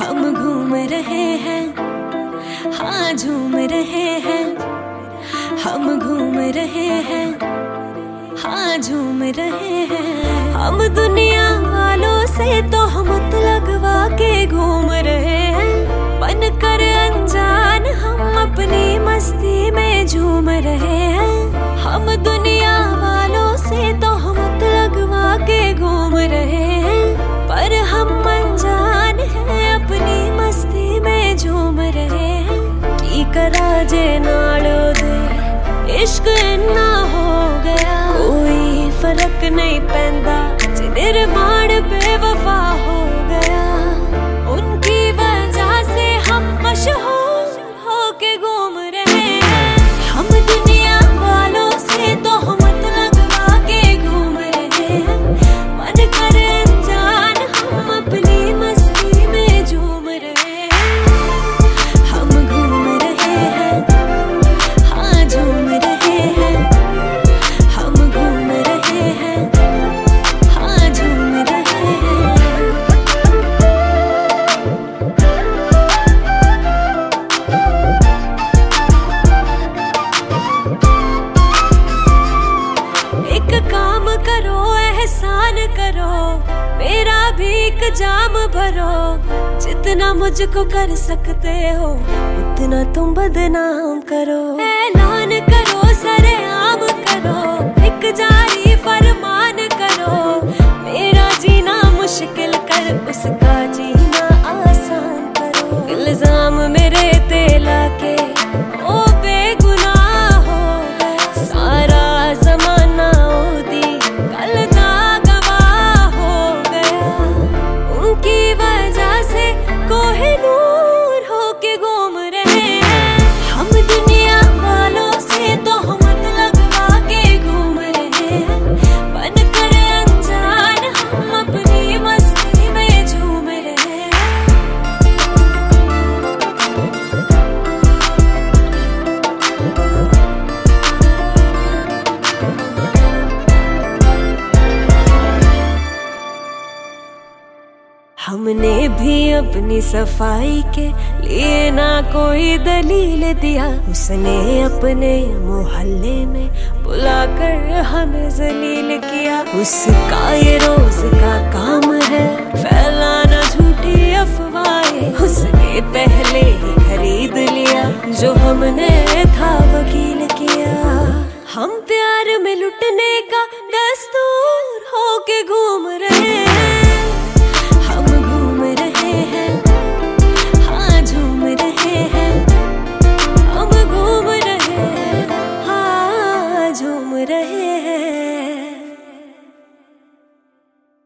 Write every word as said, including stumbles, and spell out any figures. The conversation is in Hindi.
हम घूम रहे हैं, हाँ झूम रहे हैं। हम घूम रहे हैं, हाँ झूम रहे हैं। हम दुनिया वालों से तो हम लगवा के घूम रहे हैं, बन कर अनजान हम अपनी मस्ती में झूम रहे हैं। हम दुनिया वालों से तो हम लगवा के घूम रहे हैं, पर हम अनजान हैं अपनी मस्ती में झूम रहे हैं। की करा जे नालो दे इश्क इन्ना हो गया, कोई फर्क नहीं पैंदा जे निर्माण बेवफा हो गया। उनकी वजह से हम मशहूर होके घूम रहे हैं। हम दुनिया वालों से तो हम लगवा के घूम रहे हैं, मन कर अनजान हम अपनी मस्ती में झूम रहे हैं। हम घूम रहे हैं, हाँ झूम रहे हैं। हम घूम रहे हैं, हाँ झूम रहे हैं। एक काम करो, एहसान करो, मेरा भी एक जाम भरो। जितना मुझको कर सकते हो उतना तुम बदनाम करो। ऐलान करो, सरेआम करो, एक जारी फरमान करो। मेरा जीना मुश्किल कर उसका जीना आसान करो। इल्जाम मेरे ते लाके ओ बेगुनाह हो गया। सारा जमाना ओदी कल दा गवाह हो गया। उनकी वजह से कोहिनूर होके घूम रहे हैं। हम दुनिया वालों से तो हम लगवा के घूम रहे हैं, बन कर अनजान हम अपनी मस्ती में झूम रहे हैं। हमने भी अपनी सफाई के लिए ना कोई दलील दिया। उसने अपने मोहल्ले में बुलाकर हमें जलील किया। उसका ये रोज का काम है फैलाना झूठी अफवाहें। उसने पहले ही खरीद लिया जो हमने था वकील किया। हम प्यार में लुटने का दस्तूर होके घूम रहे हैं। हम घूम रहे हैं, हाँ झूम रहे हैं। हम घूम रहे हैं, हाँ झूम रहे हैं।